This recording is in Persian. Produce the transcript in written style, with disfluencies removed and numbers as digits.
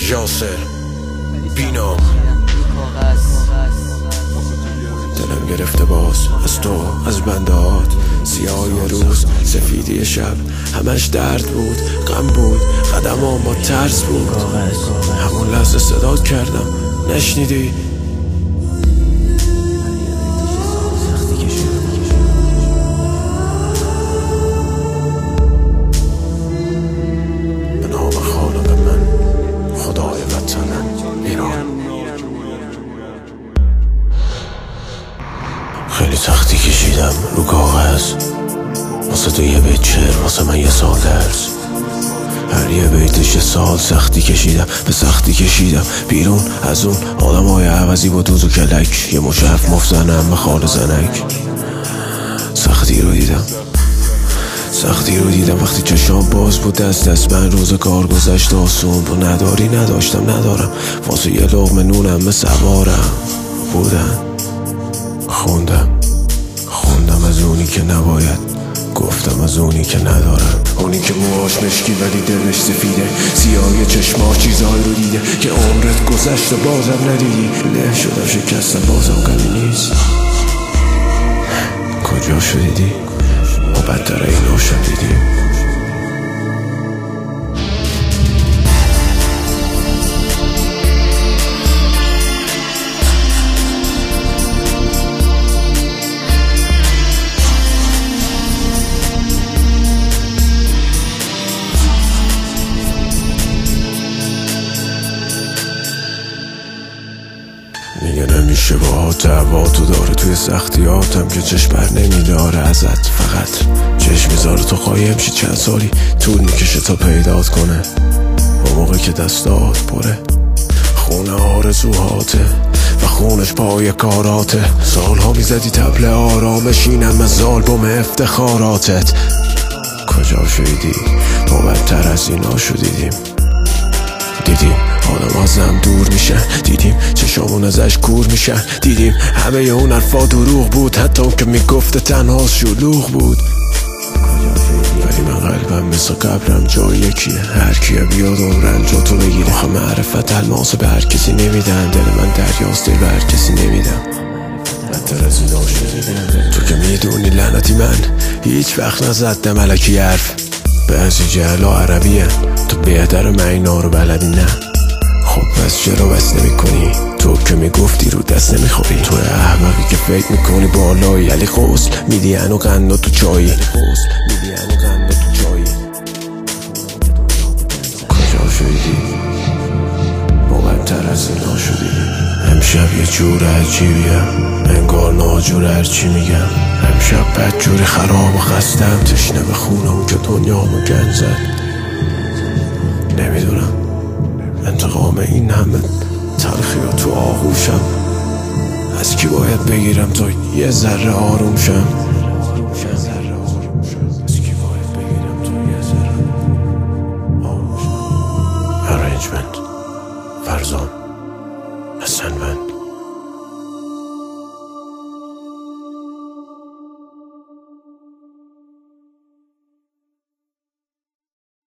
یاسر بینا دلم گرفته باز از تو، از بندهات، سیاهی روز، سفیدی شب، همش درد بود، غم بود، قدمام با ترس بود. همون لحظه صدات کردم، نشنیدی؟ به نام خالق من، خدای وطنم ایران. خیلی سختی کشیدم رو کاغذ، واسه تو یه بیت شعر، واسه من یه سال درس. هر یه بیتش یه سال سختی کشیدم، به سختی کشیدم بیرون از اون آدمای عوضی با دوز و کلک. یه مشرف مفزنم به خال زنک. سختی رو دیدم وقتی چشام باز بود، دست من روز کار گذشت آسون بود. ندارم واسه یه لقمه نونم به سوارم بودم. خوندم از اونی که نباید، گفتم از اونی که ندارم. اونی که موهاش مشکی ولی دلش سفیده، سیاهی چشماش چیزایی رو دیده که عمرت گذشت و بازم ندیدی. له شدم شکستم بازم غمی نیست. کجا شدیدی؟ ما بدتر اینا شدیدیم. میگه نمیشه با تو داره توی سختیاتم که چشم بر نمیداره ازت. فقط چشم میذاره تو قایم شی، چند سالی طول میکشه تا پیدات کنه. اون موقع که دستات پره خونه آرزوهاته و خونش پای کاراته. سالها میزدی تبل آرامش، اینم از آلبوم افتخاراتت. کجا شدیدی؟ ما بدتر از اینا شدیدیم. دیدیم آدم ازم دور میشن، دیدیم چشامون ازش کور میشن، دیدیم همه اون حرفا دروغ بود، حتی اون که میگفت تنها شلوغ بود. ولی من قلبم مثل قبرم جای یکیه، هر کیه بیاد عمرن جا تو بگیره. آخه معرفت الماس به هر کسی نمیدن، دل من دریاست دل به هر کسی نمیدم. بدتر از اینا شدیدم. تو که میدونی لعنتی من هیچ وقت نزدم الکی حرف. بعضی جهلا عربیه، تو بهتر من اینا رو بلدی نه. خب پس چرا بس نمی کنی؟ تو که میگفتی رو دست نمیخوری. تو احمقی که فکر میکنی بالایی، علی غسل میدی انو قندا تو چایی. کجا شدیدی؟ ما بدتر از اینا شدیدیم. امشب یه جور عجیبیم، انگار ناجور هرچی میگم. امشب بد جوری خراب و خستم، تشنه به خونم که دنیامو گند زد. نمیدونم انتقام این همه تلخی و تو آغوشم از کی باید بگیرم تا یه ذره آروم شم. Arrangement فرزان حسنوند.